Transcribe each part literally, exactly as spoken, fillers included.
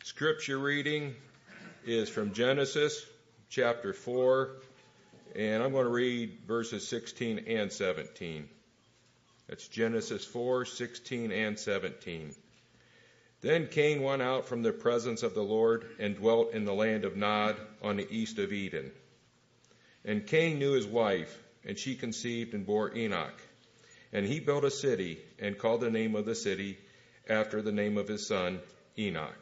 Scripture reading is from Genesis chapter four, and I'm going to read verses sixteen and seventeen. That's Genesis four, sixteen and seventeen. Then Cain went out from the presence of the Lord and dwelt in the land of Nod on the east of Eden. And Cain knew his wife, and she conceived and bore Enoch. And he built a city and called the name of the city after the name of his son, Enoch.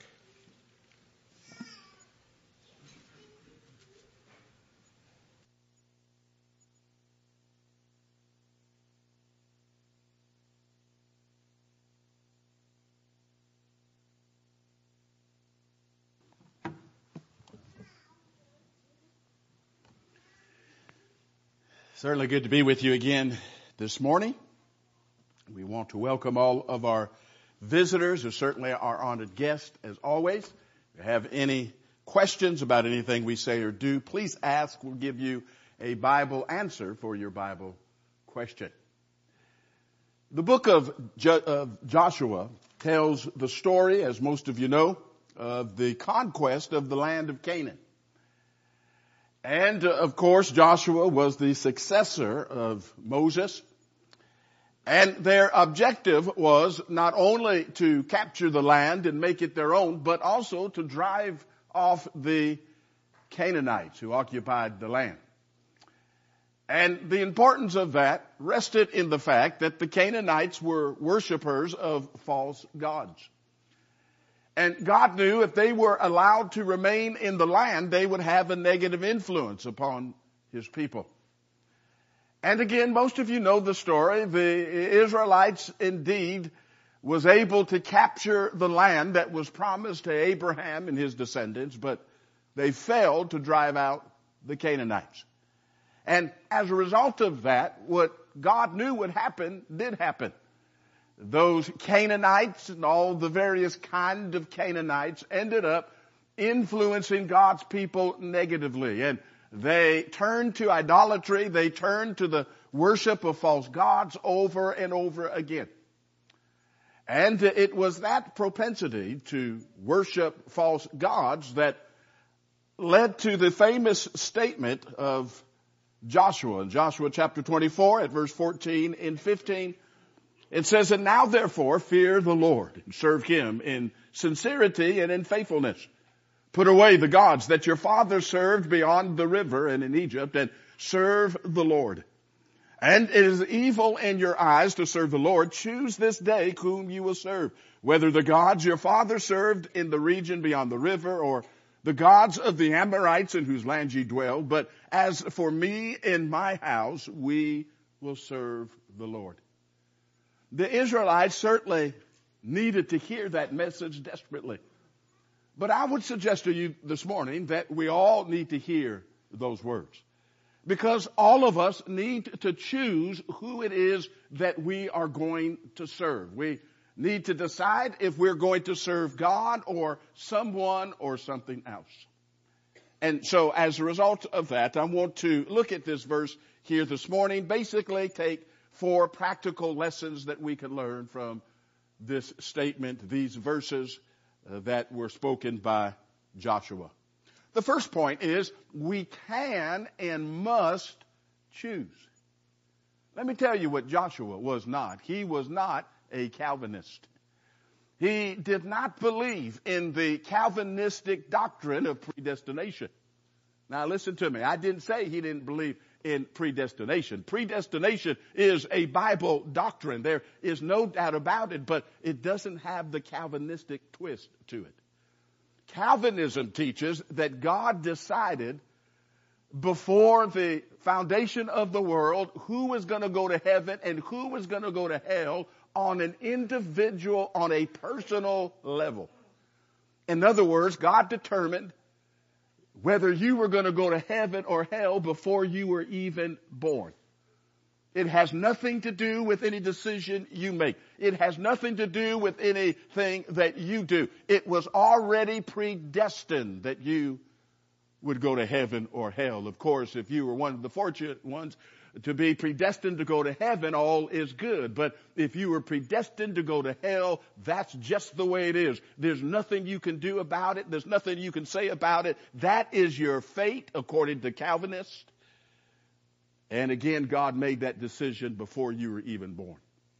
Certainly good to be with you again this morning. We want to welcome all of our visitors who certainly are honored guests as always. If you have any questions about anything we say or do, please ask. We'll give you a Bible answer for your Bible question. The book of, jo- of Joshua tells the story, as most of you know, of the conquest of the land of Canaan. And, uh, of course, Joshua was the successor of Moses. And their objective was not only to capture the land and make it their own, but also to drive off the Canaanites who occupied the land. And the importance of that rested in the fact that the Canaanites were worshipers of false gods. And God knew if they were allowed to remain in the land, they would have a negative influence upon his people. And again, most of you know the story. The Israelites indeed was able to capture the land that was promised to Abraham and his descendants, but they failed to drive out the Canaanites. And as a result of that, what God knew would happen did happen. Those Canaanites and all the various kind of Canaanites ended up influencing God's people negatively. And they turned to idolatry. They turned to the worship of false gods over and over again. And it was that propensity to worship false gods that led to the famous statement of Joshua. In Joshua chapter twenty-four at verse fourteen and fifteen, it says, "And now therefore fear the Lord and serve him in sincerity and in faithfulness. Put away the gods that your fathers served beyond the river and in Egypt, and serve the Lord. And it is evil in your eyes to serve the Lord. Choose this day whom you will serve, whether the gods your fathers served in the region beyond the river, or the gods of the Amorites in whose land ye dwell. But as for me and my house, we will serve the Lord." The Israelites certainly needed to hear that message desperately. But I would suggest to you this morning that we all need to hear those words. Because all of us need to choose who it is that we are going to serve. We need to decide if we're going to serve God or someone or something else. And so as a result of that, I want to look at this verse here this morning, basically take four practical lessons that we can learn from this statement, these verses uh, that were spoken by Joshua. The first point is we can and must choose. Let me tell you what Joshua was not. He was not a Calvinist. He did not believe in the Calvinistic doctrine of predestination. Now listen to me. I didn't say he didn't believe in predestination. Predestination is a Bible doctrine. There is no doubt about it, but it doesn't have the Calvinistic twist to it. Calvinism teaches that God decided before the foundation of the world who was going to go to heaven and who was going to go to hell on an individual, on a personal level. In other words, God determined whether you were going to go to heaven or hell before you were even born. It has nothing to do with any decision you make. It has nothing to do with anything that you do. It was already predestined that you would go to heaven or hell. Of course, if you were one of the fortunate ones, to be predestined to go to heaven, all is good. But if you were predestined to go to hell, that's just the way it is. There's nothing you can do about it. There's nothing you can say about it. That is your fate, according to Calvinists. And again, God made that decision before you were even born.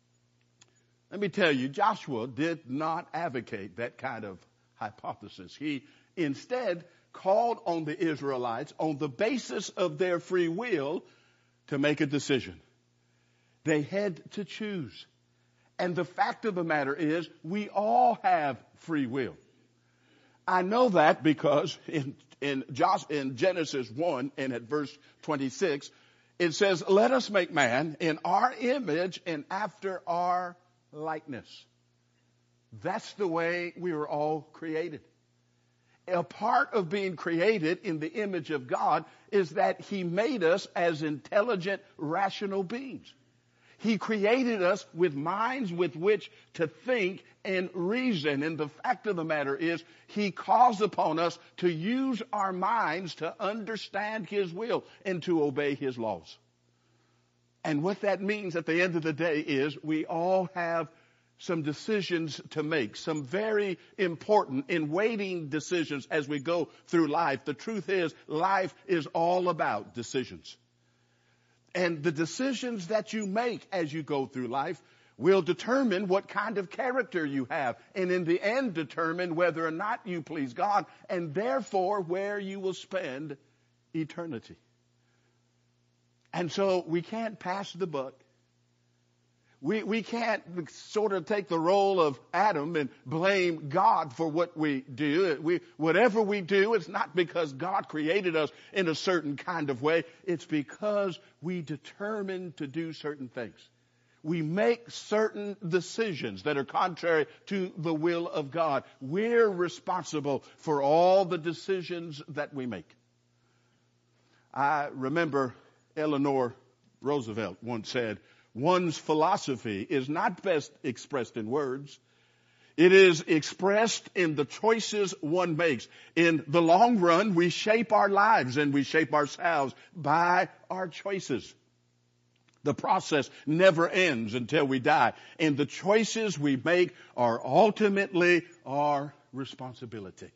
Let me tell you, Joshua did not advocate that kind of hypothesis. He instead called on the Israelites on the basis of their free will to make a decision. They had to choose. And the fact of the matter is, we all have free will. I know that because in, in, Josh, in Genesis one and at verse twenty-six, it says, let us make man in our image and after our likeness. That's the way we were all created. A part of being created in the image of God is that He made us as intelligent, rational beings. He created us with minds with which to think and reason. And the fact of the matter is, He calls upon us to use our minds to understand His will and to obey His laws. And what that means at the end of the day is we all have some decisions to make, some very important and weighting decisions as we go through life. The truth is, life is all about decisions. And the decisions that you make as you go through life will determine what kind of character you have, and in the end determine whether or not you please God, and therefore where you will spend eternity. And so we can't pass the buck. We, we can't sort of take the role of Adam and blame God for what we do. We, whatever we do, it's not because God created us in a certain kind of way. It's because we determine to do certain things. We make certain decisions that are contrary to the will of God. We're responsible for all the decisions that we make. I remember Eleanor Roosevelt once said, one's philosophy is not best expressed in words. It is expressed in the choices one makes. In the long run, we shape our lives and we shape ourselves by our choices. The process never ends until we die. And the choices we make are ultimately our responsibility.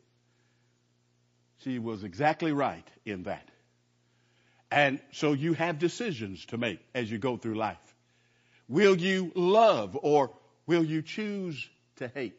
She was exactly right in that. And so you have decisions to make as you go through life. Will you love or will you choose to hate?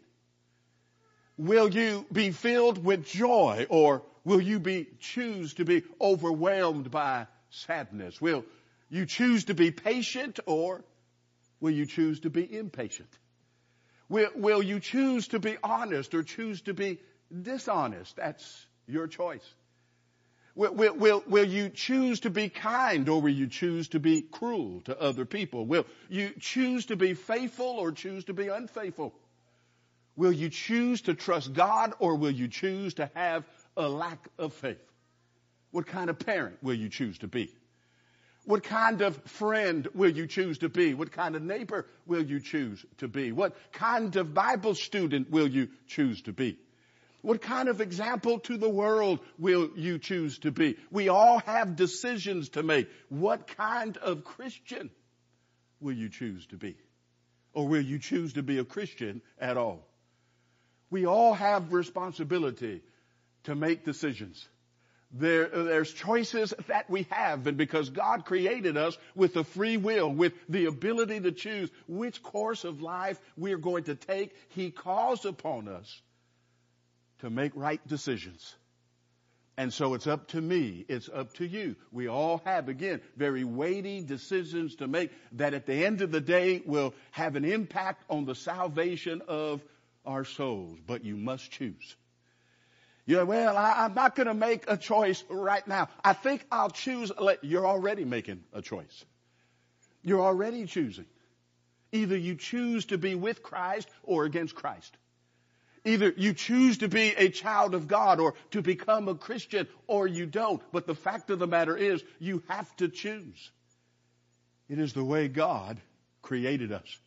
Will you be filled with joy or will you be choose to be overwhelmed by sadness? Will you choose to be patient or will you choose to be impatient? Will, will you choose to be honest or choose to be dishonest? That's your choice. Will, will, will, will you choose to be kind or will you choose to be cruel to other people? Will you choose to be faithful or choose to be unfaithful? Will you choose to trust God or will you choose to have a lack of faith? What kind of parent will you choose to be? What kind of friend will you choose to be? What kind of neighbor will you choose to be? What kind of Bible student will you choose to be? What kind of example to the world will you choose to be? We all have decisions to make. What kind of Christian will you choose to be? Or will you choose to be a Christian at all? We all have responsibility to make decisions. There, there's choices that we have, and because God created us with a free will, with the ability to choose which course of life we're going to take, He calls upon us to make right decisions. And so it's up to me. It's up to you. We all have, again, very weighty decisions to make that at the end of the day will have an impact on the salvation of our souls. But you must choose. You know, well, I, I'm not going to make a choice right now. I think I'll choose. You're already making a choice. You're already choosing. Either you choose to be with Christ or against Christ. Either you choose to be a child of God or to become a Christian or you don't. But the fact of the matter is you have to choose. It is the way God created us.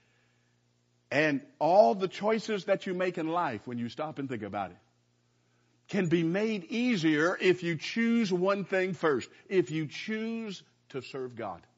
And all the choices that you make in life, when you stop and think about it, can be made easier if you choose one thing first. If you choose to serve God.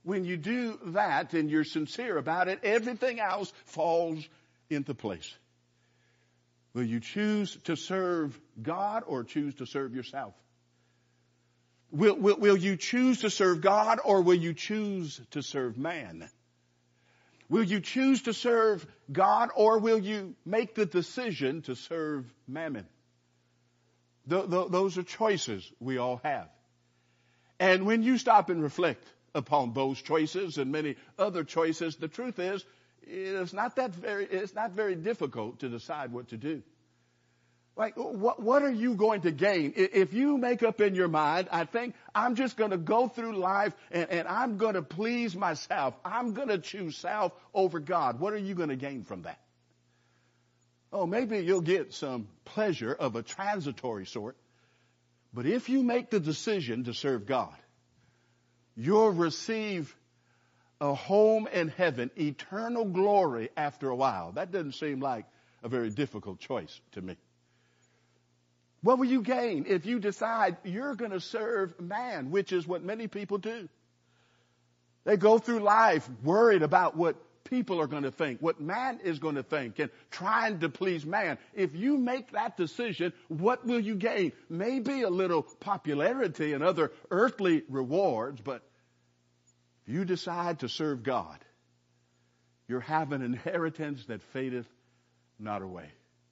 When you do that and you're sincere about it, everything else falls into place. Will you choose to serve God or choose to serve yourself? Will, will, will you choose to serve God or will you choose to serve man? Will you choose to serve God or will you make the decision to serve mammon? Th- th- those are choices we all have. And when you stop and reflect upon those choices and many other choices, the truth is, it's not that very, it's not very difficult to decide what to do. Like, what, what are you going to gain? If you make up in your mind, I think I'm just going to go through life and, and I'm going to please myself. I'm going to choose self over God. What are you going to gain from that? Oh, maybe you'll get some pleasure of a transitory sort. But if you make the decision to serve God, you'll receive a home in heaven, eternal glory after a while. That doesn't seem like a very difficult choice to me. What will you gain if you decide you're going to serve man, which is what many people do? They go through life worried about what people are going to think, what man is going to think, and trying to please man. If you make that decision, what will you gain? Maybe a little popularity and other earthly rewards, but if you decide to serve God, you'll have an inheritance that fadeth not away.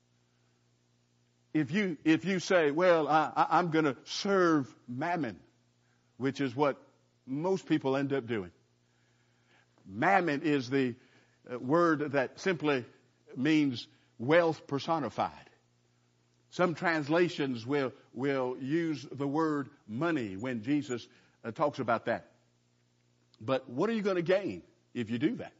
If you, if you say, well, I, I, I'm going to serve mammon, which is what most people end up doing. Mammon is the word that simply means wealth personified. Some translations will, will use the word money when Jesus uh, talks about that. But what are you going to gain if you do that?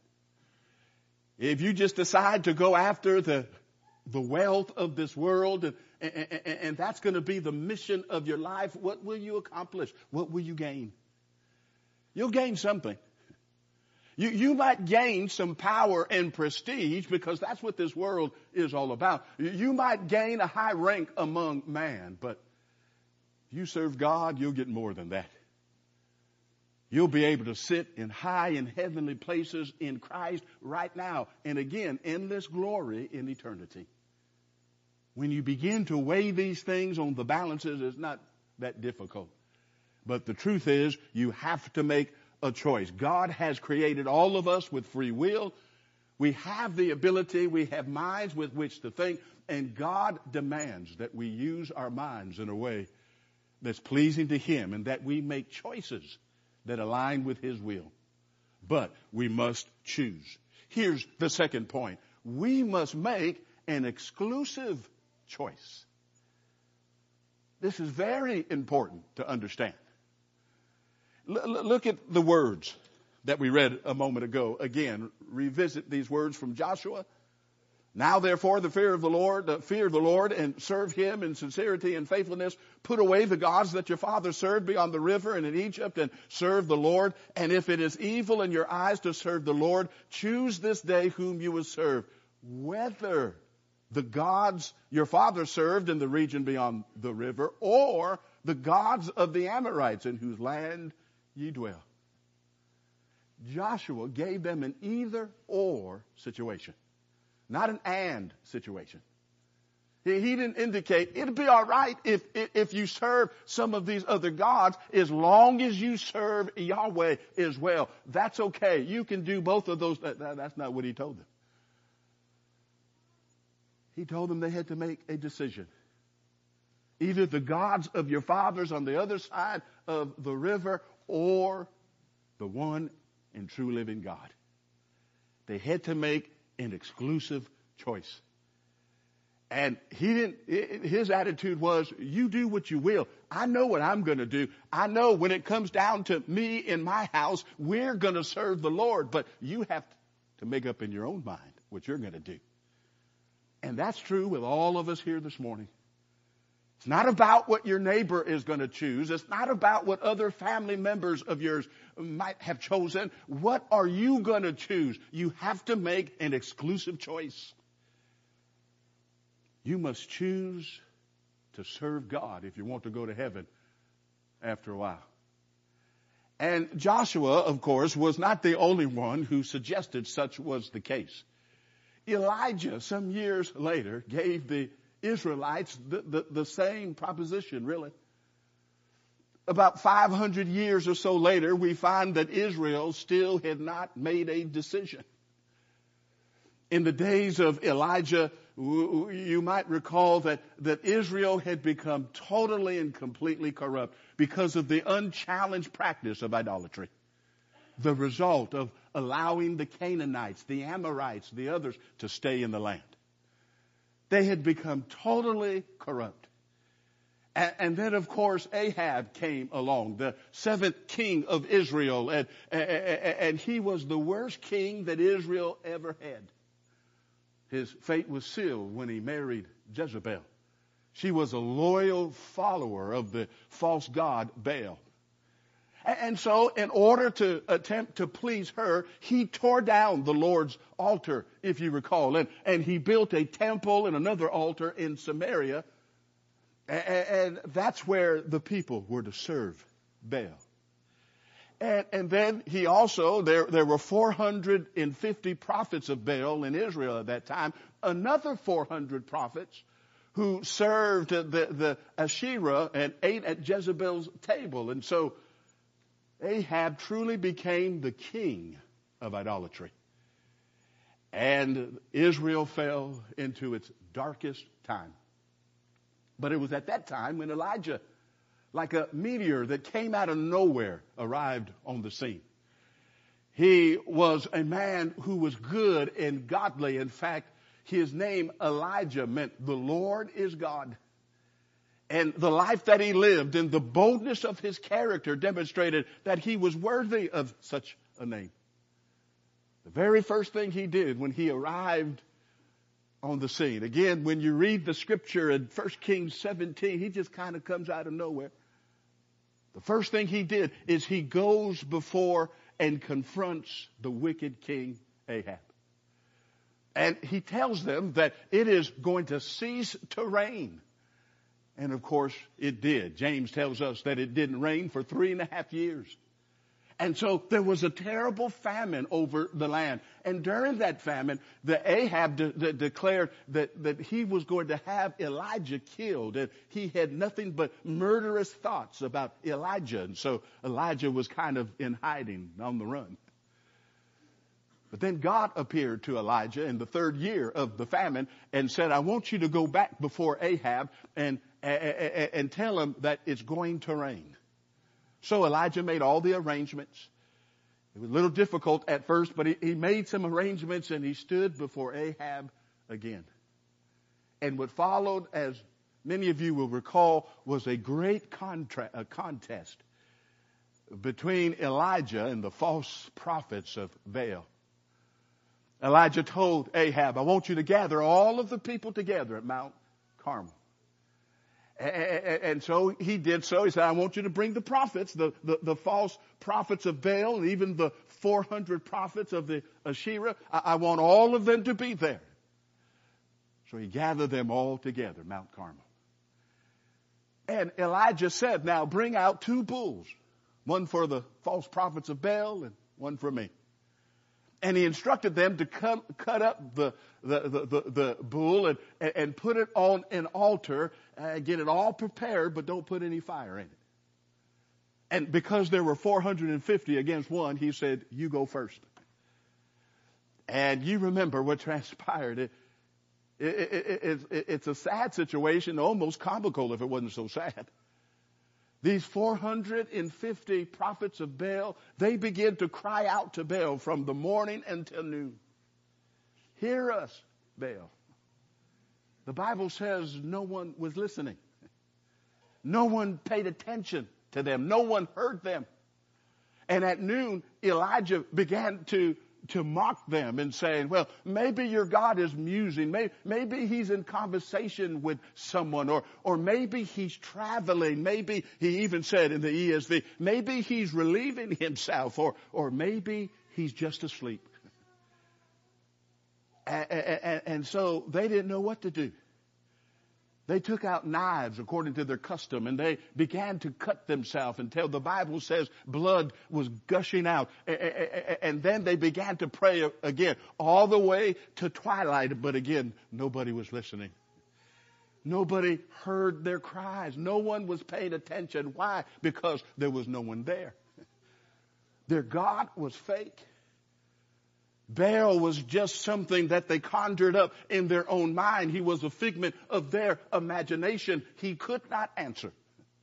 If you just decide to go after the the wealth of this world, and, and, and, and that's going to be the mission of your life, what will you accomplish? What will you gain? You'll gain something. You, you might gain some power and prestige because that's what this world is all about. You might gain a high rank among man, but if you serve God, you'll get more than that. You'll be able to sit in high and heavenly places in Christ right now. And again, endless glory in eternity. When you begin to weigh these things on the balances, it's not that difficult. But the truth is, you have to make a choice. God has created all of us with free will. We have the ability, we have minds with which to think, and God demands that we use our minds in a way that's pleasing to Him and that we make choices that align with His will. But we must choose. Here's the second point. We must make an exclusive choice. This is very important to understand. L- look at the words that we read a moment ago. Again, revisit these words from Joshua. Now, therefore, the fear of the Lord, uh, fear the Lord and serve Him in sincerity and faithfulness. Put away the gods that your fathers served beyond the river and in Egypt and serve the Lord. And if it is evil in your eyes to serve the Lord, choose this day whom you will serve. Whether the gods your fathers served in the region beyond the river or the gods of the Amorites in whose land ye dwell. Joshua gave them an either or situation. Not an and situation. He, he didn't indicate, it'll be all right if, if, if you serve some of these other gods, as long as you serve Yahweh as well. That's okay. You can do both of those. That, that, that's not what he told them. He told them they had to make a decision. Either the gods of your fathers on the other side of the river or the one and true living God. They had to make an exclusive choice. And he didn't, his attitude was, you do what you will. I know what I'm going to do. I know when it comes down to me in my house, we're going to serve the Lord. But you have to make up in your own mind what you're going to do. And that's true with all of us here this morning. It's not about what your neighbor is going to choose. It's not about what other family members of yours might have chosen. What are you going to choose? You have to make an exclusive choice. You must choose to serve God if you want to go to heaven after a while. And Joshua, of course, was not the only one who suggested such was the case. Elijah, some years later, gave the Israelites the, the, the same proposition, really. About five hundred years or so later, we find that Israel still had not made a decision. In the days of Elijah, you might recall that, that Israel had become totally and completely corrupt because of the unchallenged practice of idolatry. The result of allowing the Canaanites, the Amorites, the others to stay in the land. They had become totally corrupt. And, and then, of course, Ahab came along, the seventh king of Israel, and, and, and he was the worst king that Israel ever had. His fate was sealed when he married Jezebel. She was a loyal follower of the false god Baal. And so, in order to attempt to please her, he tore down the Lord's altar, if you recall, and, and he built a temple and another altar in Samaria, and, and that's where the people were to serve Baal. And, and then he also, there, there were four hundred fifty prophets of Baal in Israel at that time. Another four hundred prophets who served the, the Asherah and ate at Jezebel's table. And so Ahab truly became the king of idolatry. And Israel fell into its darkest time. But it was at that time when Elijah, like a meteor that came out of nowhere, arrived on the scene. He was a man who was good and godly. In fact, his name Elijah meant the Lord is God. And the life that he lived and the boldness of his character demonstrated that he was worthy of such a name. The very first thing he did when he arrived on the scene. Again, when you read the scripture in First Kings seventeen, he just kind of comes out of nowhere. The first thing he did is he goes before and confronts the wicked king Ahab. And he tells them that it is going to cease to rain. And of course it did. James tells us that it didn't rain for three and a half years. And so there was a terrible famine over the land. And during that famine, the Ahab de- de- declared that, that he was going to have Elijah killed. And he had nothing but murderous thoughts about Elijah. And so Elijah was kind of in hiding, on the run. But then God appeared to Elijah in the third year of the famine and said, I want you to go back before Ahab and, and, and tell him that it's going to rain. So Elijah made all the arrangements. It was a little difficult at first, but he, he made some arrangements and he stood before Ahab again. And what followed, as many of you will recall, was a great contra- a contest between Elijah and the false prophets of Baal. Elijah told Ahab, I want you to gather all of the people together at Mount Carmel. And so he did so. He said, I want you to bring the prophets, the, the, the false prophets of Baal, and even the four hundred prophets of the Asherah. I, I want all of them to be there. So he gathered them all together, Mount Carmel. And Elijah said, now bring out two bulls, one for the false prophets of Baal and one for me. And he instructed them to cut, cut up the, the, the, the, the bull and, and put it on an altar, uh, get it all prepared, but don't put any fire in it. And because there were four hundred fifty against one, he said, you go first. And you remember what transpired. It, it, it, it, it, it's a sad situation, almost comical if it wasn't so sad. These four hundred fifty prophets of Baal, they begin to cry out to Baal from the morning until noon. Hear us, Baal. The Bible says no one was listening. No one paid attention to them. No one heard them. And at noon, Elijah began to to mock them and saying, well, maybe your God is musing. Maybe, maybe he's in conversation with someone, or, or maybe he's traveling. Maybe he even said in the E S V, maybe he's relieving himself, or, or maybe he's just asleep. And, and, and so they didn't know what to do. They took out knives according to their custom, and they began to cut themselves until the Bible says blood was gushing out. And then they began to pray again, all the way to twilight. But again, nobody was listening. Nobody heard their cries. No one was paying attention. Why? Because there was no one there. Their God was fake. Baal was just something that they conjured up in their own mind. He was a figment of their imagination. He could not answer.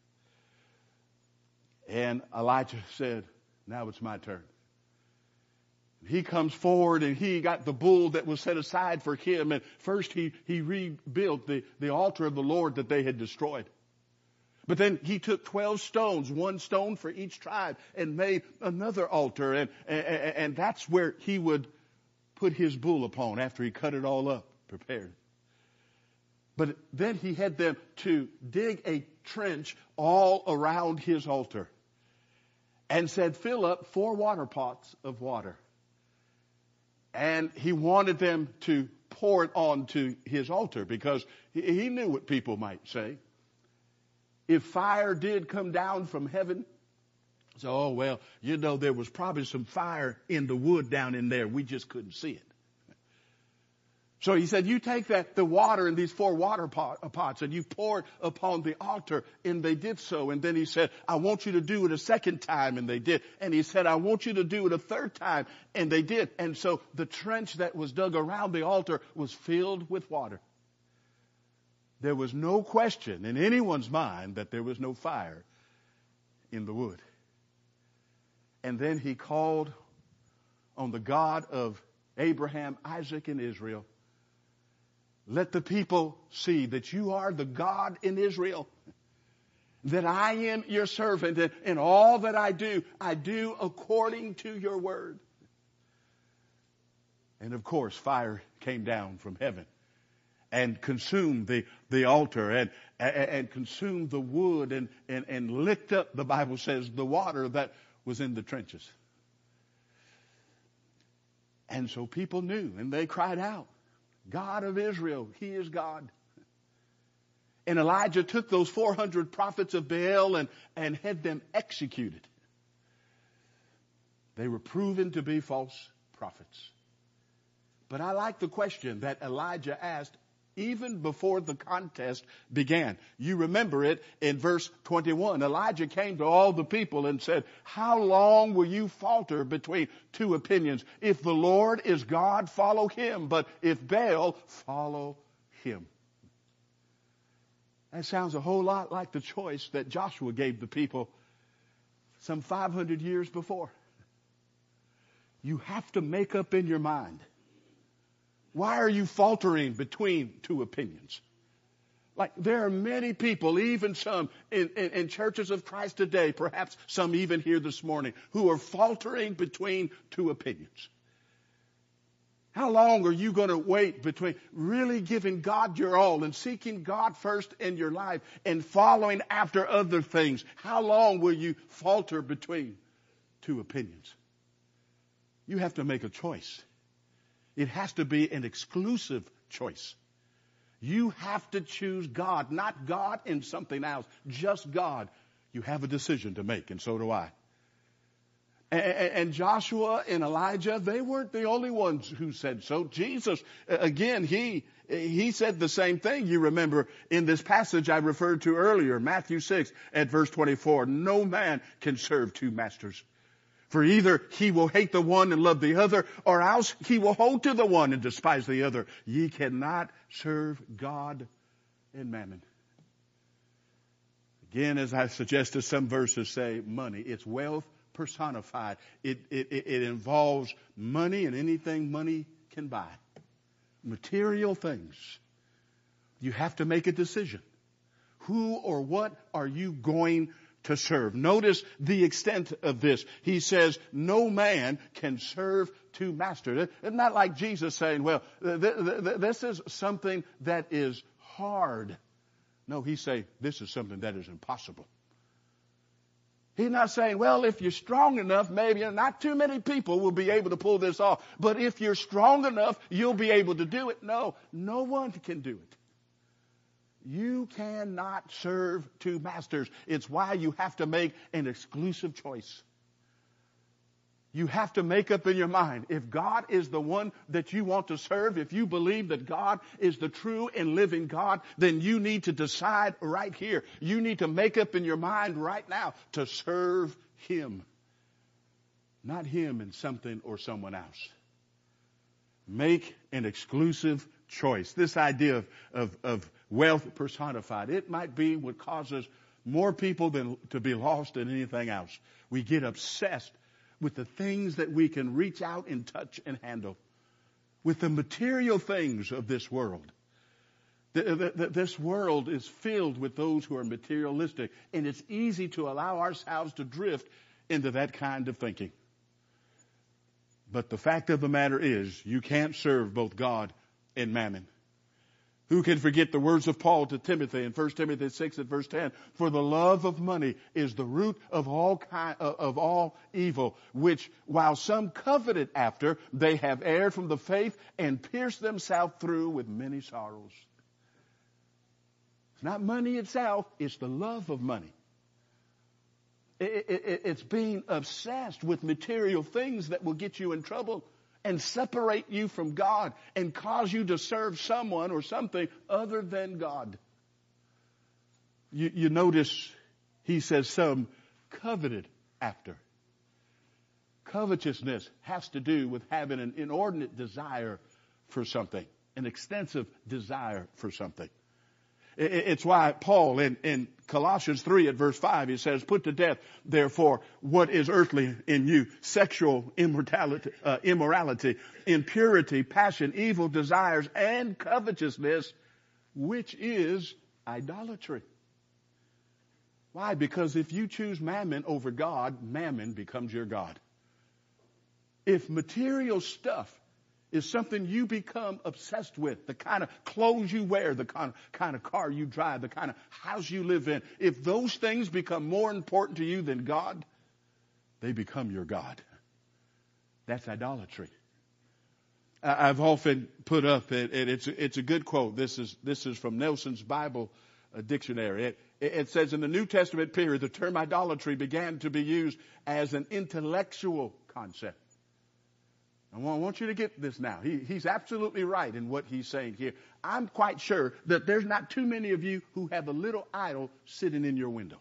And Elijah said, now it's my turn. He comes forward and he got the bull that was set aside for him. And first he, he rebuilt the, the altar of the Lord that they had destroyed. But then he took twelve stones, one stone for each tribe, and made another altar. And, and, and that's where he would put his bull upon after he cut it all up, prepared. But then he had them to dig a trench all around his altar and said, fill up four water pots of water. And he wanted them to pour it onto his altar because he, he knew what people might say. If fire did come down from heaven, so, oh, well, you know, there was probably some fire in the wood down in there. We just couldn't see it. So he said, you take that, the water in these four water pot, pots and you pour it upon the altar. And they did so. And then he said, I want you to do it a second time. And they did. And he said, I want you to do it a third time. And they did. And so the trench that was dug around the altar was filled with water. There was no question in anyone's mind that there was no fire in the wood. And then he called on the God of Abraham, Isaac, and Israel. Let the people see that you are the God in Israel, that I am your servant, and in all that I do, I do according to your word. And of course, fire came down from heaven and consumed the, the altar and, and, and consumed the wood and, and, and licked up, the Bible says, the water that was in the trenches. And so people knew, and they cried out, God of Israel, he is God. And Elijah took those four hundred prophets of Baal and, and had them executed. They were proven to be false prophets. But I like the question that Elijah asked even before the contest began. You remember it in verse twenty-one. Elijah came to all the people and said, how long will you falter between two opinions? If the Lord is God, follow him. But if Baal, follow him. That sounds a whole lot like the choice that Joshua gave the people some five hundred years before. You have to make up in your mind. Why are you faltering between two opinions? Like there are many people, even some in, in, in churches of Christ today, perhaps some even here this morning, who are faltering between two opinions. How long are you going to wait between really giving God your all and seeking God first in your life and following after other things? How long will you falter between two opinions? You have to make a choice. It has to be an exclusive choice. You have to choose God, not God and something else, just God. You have a decision to make, and so do I. And Joshua and Elijah, they weren't the only ones who said so. Jesus, again, he he said the same thing. You remember in this passage I referred to earlier, Matthew six at verse twenty-four, no man can serve two masters. For either he will hate the one and love the other, or else he will hold to the one and despise the other. Ye cannot serve God and mammon. Again, as I suggested, some verses say money. It's wealth personified. It, it, it involves money and anything money can buy. Material things. You have to make a decision. Who or what are you going to serve? Notice the extent of this. He says, no man can serve two masters. It's not like Jesus saying, well, th- th- th- this is something that is hard. No, he's saying this is something that is impossible. He's not saying, well, if you're strong enough, maybe not too many people will be able to pull this off. But if you're strong enough, you'll be able to do it. No, no one can do it. You cannot serve two masters. It's why you have to make an exclusive choice. You have to make up in your mind, if God is the one that you want to serve, if you believe that God is the true and living God, then you need to decide right here. You need to make up in your mind right now to serve Him. Not Him and something or someone else. Make an exclusive choice. This idea of, of, of wealth personified, it might be what causes more people than to be lost than anything else. We get obsessed with the things that we can reach out and touch and handle, with the material things of this world. The, the, the, this world is filled with those who are materialistic, and it's easy to allow ourselves to drift into that kind of thinking. But the fact of the matter is, you can't serve both God and mammon. Who can forget the words of Paul to Timothy in First Timothy six and verse ten? For the love of money is the root of all kind, of all evil, which while some coveted after, they have erred from the faith and pierced themselves through with many sorrows. It's not money itself, it's the love of money. It, it, it's being obsessed with material things that will get you in trouble and separate you from God and cause you to serve someone or something other than God. You, you notice he says some coveted after. Covetousness has to do with having an inordinate desire for something, an extensive desire for something. It's why Paul in, in Colossians three at verse five, he says, put to death, therefore, what is earthly in you, sexual immortality, uh, immorality, impurity, passion, evil desires, and covetousness, which is idolatry. Why? Because if you choose mammon over God, mammon becomes your God. If material stuff is something you become obsessed with, the kind of clothes you wear, the kind of, kind of car you drive, the kind of house you live in, if those things become more important to you than God, they become your God. That's idolatry. I've often put up, and it's, it's a good quote. This is, this is from Nelson's Bible Dictionary. It, it says in the New Testament period, the term idolatry began to be used as an intellectual concept. I want you to get this now. He, he's absolutely right in what he's saying here. I'm quite sure that there's not too many of you who have a little idol sitting in your window.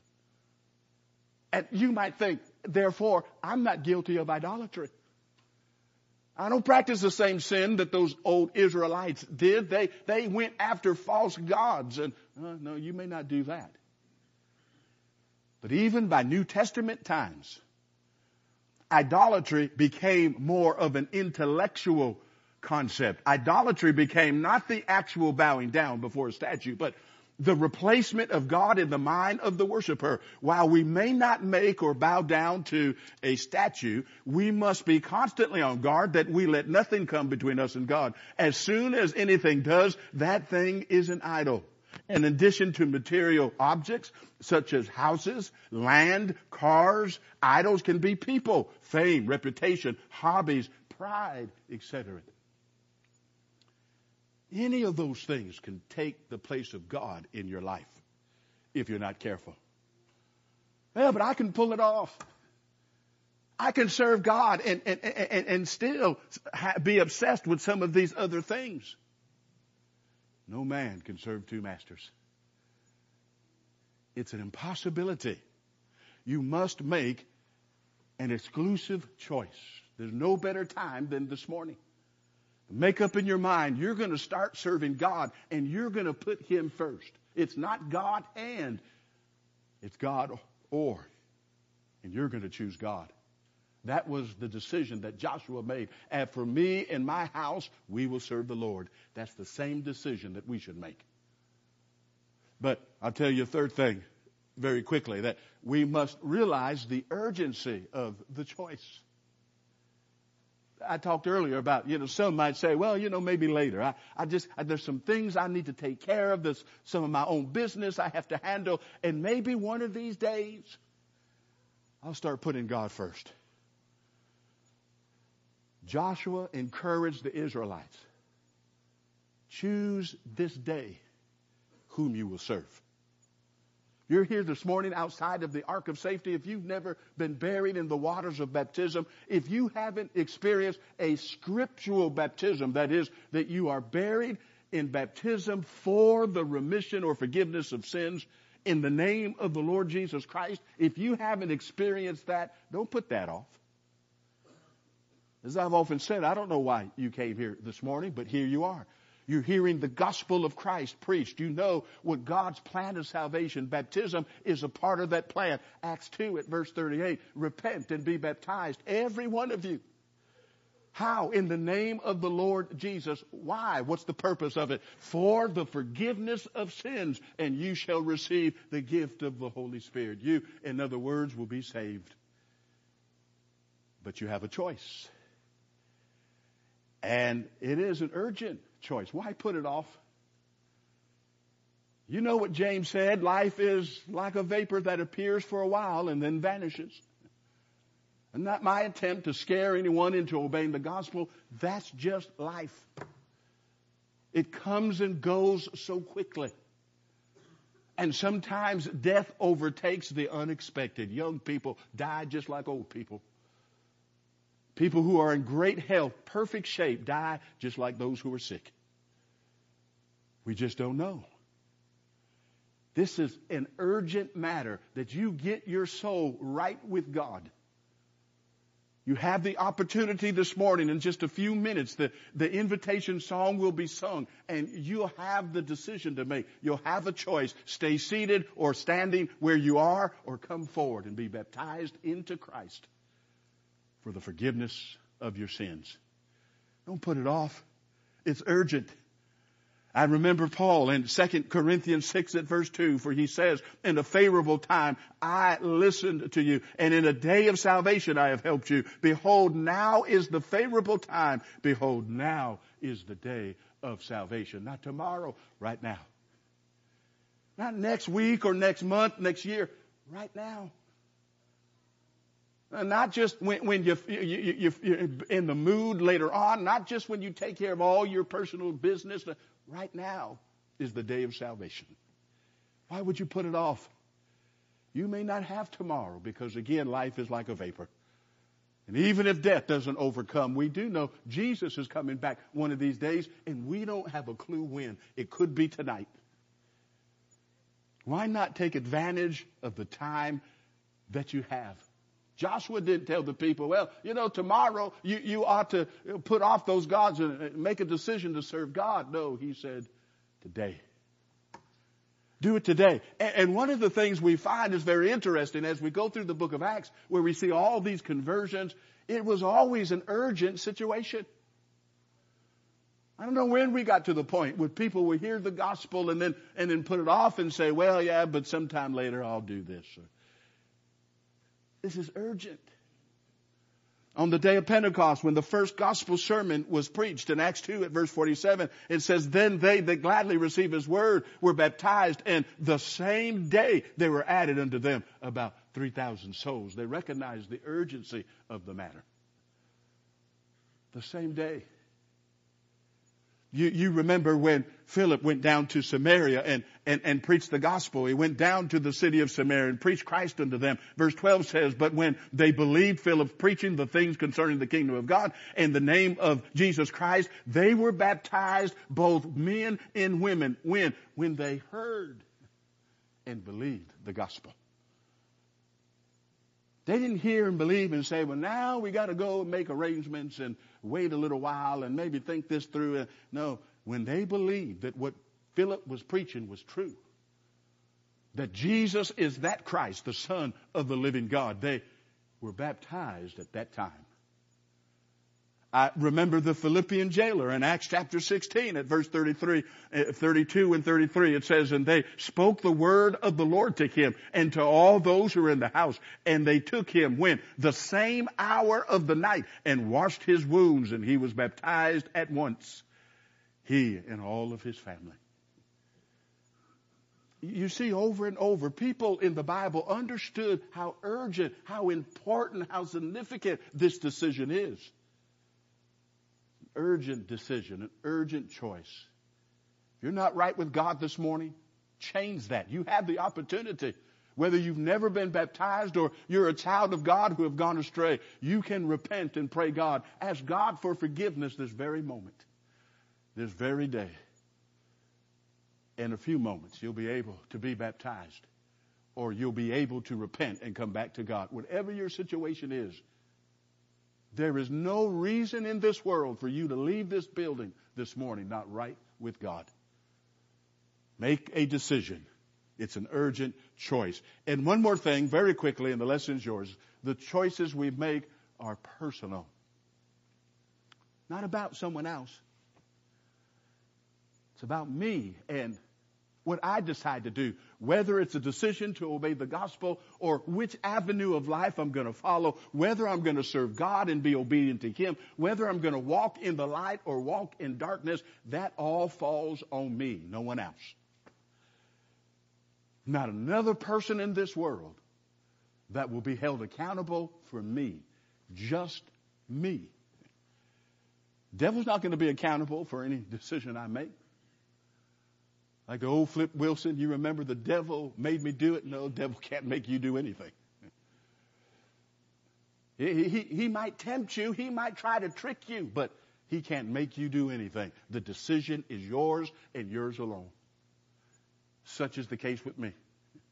And you might think, therefore, I'm not guilty of idolatry. I don't practice the same sin that those old Israelites did. They, they went after false gods. And uh, no, you may not do that. But even by New Testament times, idolatry became more of an intellectual concept. Idolatry became not the actual bowing down before a statue, but the replacement of God in the mind of the worshiper. While we may not make or bow down to a statue, we must be constantly on guard that we let nothing come between us and God. As soon as anything does, that thing is an idol. In addition to material objects such as houses, land, cars, idols can be people, fame, reputation, hobbies, pride, et cetera. Any of those things can take the place of God in your life if you're not careful. Well, but I can pull it off. I can serve God and, and, and, and still be obsessed with some of these other things. No man can serve two masters. It's an impossibility. You must make an exclusive choice. There's no better time than this morning. Make up in your mind, you're going to start serving God and you're going to put Him first. It's not God and, it's God or. And you're going to choose God. That was the decision that Joshua made. And for me and my house, we will serve the Lord. That's the same decision that we should make. But I'll tell you a third thing very quickly, that we must realize the urgency of the choice. I talked earlier about, you know, some might say, well, you know, maybe later. I, I just, I, there's some things I need to take care of. There's some of my own business I have to handle. And maybe one of these days, I'll start putting God first. Joshua encouraged the Israelites. Choose this day whom you will serve. You're here this morning outside of the ark of safety. If you've never been buried in the waters of baptism, if you haven't experienced a scriptural baptism, that is, that you are buried in baptism for the remission or forgiveness of sins in the name of the Lord Jesus Christ, if you haven't experienced that, don't put that off. As I've often said, I don't know why you came here this morning, but here you are. You're hearing the gospel of Christ preached. You know what God's plan of salvation. Baptism is a part of that plan. Acts two at verse thirty-eight. Repent and be baptized, every one of you. How? In the name of the Lord Jesus. Why? What's the purpose of it? For the forgiveness of sins, and you shall receive the gift of the Holy Spirit. You, in other words, will be saved. But you have a choice. And it is an urgent choice. Why put it off? You know what James said, life is like a vapor that appears for a while and then vanishes. And not my attempt to scare anyone into obeying the gospel. That's just life. It comes and goes so quickly. And sometimes death overtakes the unexpected. Young people die just like old people. People who are in great health, perfect shape, die just like those who are sick. We just don't know. This is an urgent matter that you get your soul right with God. You have the opportunity this morning in just a few minutes. The, the invitation song will be sung and you'll have the decision to make. You'll have a choice. Stay seated or standing where you are or come forward and be baptized into Christ for the forgiveness of your sins. Don't put it off. It's urgent. I remember Paul in Second Corinthians six at verse two, for he says, in a favorable time I listened to you, and in a day of salvation I have helped you. Behold, now is the favorable time. Behold, now is the day of salvation. Not tomorrow, right now. Not next week or next month, next year. Right now. Not just when, when you, you, you, you're in the mood later on. Not just when you take care of all your personal business. Right now is the day of salvation. Why would you put it off? You may not have tomorrow because, again, life is like a vapor. And even if death doesn't overcome, we do know Jesus is coming back one of these days, and we don't have a clue when. It could be tonight. Why not take advantage of the time that you have? Joshua didn't tell the people, well, you know, tomorrow you, you ought to put off those gods and make a decision to serve God. No, he said, today. Do it today. And, and one of the things we find is very interesting as we go through the book of Acts, where we see all these conversions, it was always an urgent situation. I don't know when we got to the point where people would hear the gospel and then, and then put it off and say, well, yeah, but sometime later I'll do this. Or, This is urgent. On the day of Pentecost, when the first gospel sermon was preached in Acts two at verse forty-seven, it says, then they that gladly received his word were baptized, and the same day they were added unto them about three thousand souls. They recognized the urgency of the matter. The same day. You, you remember when Philip went down to Samaria and, and, and preached the gospel. He went down to the city of Samaria and preached Christ unto them. Verse twelve says, but when they believed Philip preaching the things concerning the kingdom of God in the name of Jesus Christ, they were baptized, both men and women. When? When they heard and believed the gospel. They didn't hear and believe and say, well, now we got to go and make arrangements and wait a little while and maybe think this through. No, when they believed that what Philip was preaching was true, that Jesus is that Christ, the Son of the living God, they were baptized at that time. I remember the Philippian jailer in Acts chapter sixteen at verse thirty-three, thirty-two and thirty-three. It says, and they spoke the word of the Lord to him and to all those who were in the house. And they took him when? The same hour of the night and washed his wounds, and he was baptized at once, he and all of his family. You see, over and over, people in the Bible understood how urgent, how important, how significant this decision is. Urgent decision, an urgent choice. If you're not right with God this morning, change that. You have the opportunity. Whether you've never been baptized or you're a child of God who have gone astray, you can repent and pray God. Ask God for forgiveness this very moment, this very day. In a few moments, you'll be able to be baptized, or you'll be able to repent and come back to God. Whatever your situation is, there is no reason in this world for you to leave this building this morning not right with God. Make a decision. It's an urgent choice. And one more thing, very quickly, and the lesson's yours. The choices we make are personal. Not about someone else. It's about me and what I decide to do. Whether it's a decision to obey the gospel or which avenue of life I'm going to follow. Whether I'm going to serve God and be obedient to Him. Whether I'm going to walk in the light or walk in darkness. That all falls on me, no one else. Not another person in this world that will be held accountable for me. Just me. Devil's not going to be accountable for any decision I make. Like the old Flip Wilson, you remember the devil made me do it? No, the devil can't make you do anything. He, he, he might tempt you. He might try to trick you, but he can't make you do anything. The decision is yours and yours alone. Such is the case with me.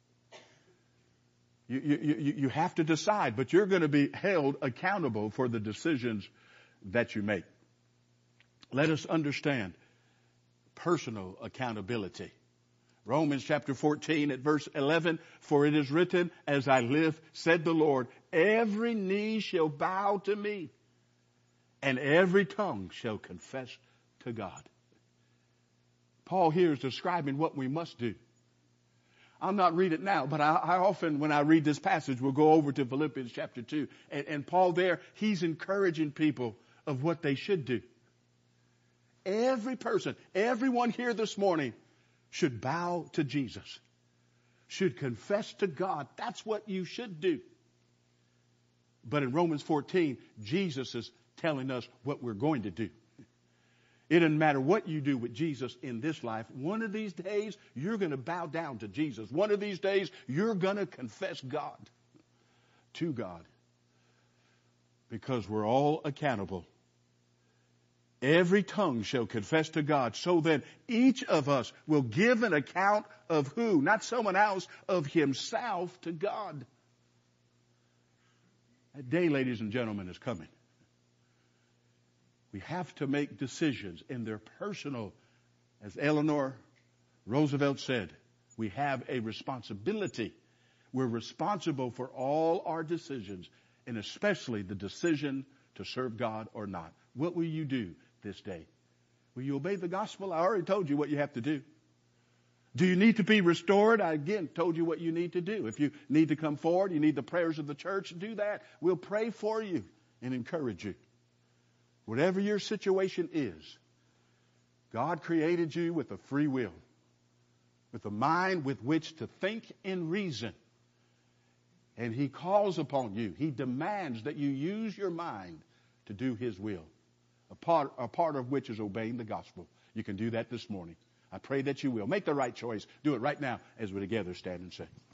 You, you, you, you have to decide, but you're going to be held accountable for the decisions that you make. Let us understand personal accountability. Romans chapter fourteen at verse eleven, for it is written, as I live, said the Lord, every knee shall bow to me, and every tongue shall confess to God. Paul here is describing what we must do. I'll not read it now, but I, I often, when I read this passage, will go over to Philippians chapter two. And, and Paul there, he's encouraging people of what they should do. Every person, everyone here this morning should bow to Jesus. Should confess to God. That's what you should do. But in Romans fourteen, Jesus is telling us what we're going to do. It doesn't matter what you do with Jesus in this life. One of these days, you're going to bow down to Jesus. One of these days, you're going to confess God to God. Because we're all accountable. Every tongue shall confess to God. So then each of us will give an account of who? Not someone else, of himself to God. That day, ladies and gentlemen, is coming. We have to make decisions in their personal, as Eleanor Roosevelt said, we have a responsibility. We're responsible for all our decisions, and especially the decision to serve God or not. What will you do this day? Will you obey the gospel? I already told you what you have to do. Do you need to be restored? I again told you what you need to do. If you need to come forward, you need the prayers of the church, do that. We'll pray for you and encourage you. Whatever your situation is, God created you with a free will, with a mind with which to think and reason. And He calls upon you. He demands that you use your mind to do His will, a part, a part of which is obeying the gospel. You can do that this morning. I pray that you will. Make the right choice. Do it right now as we together stand and sing.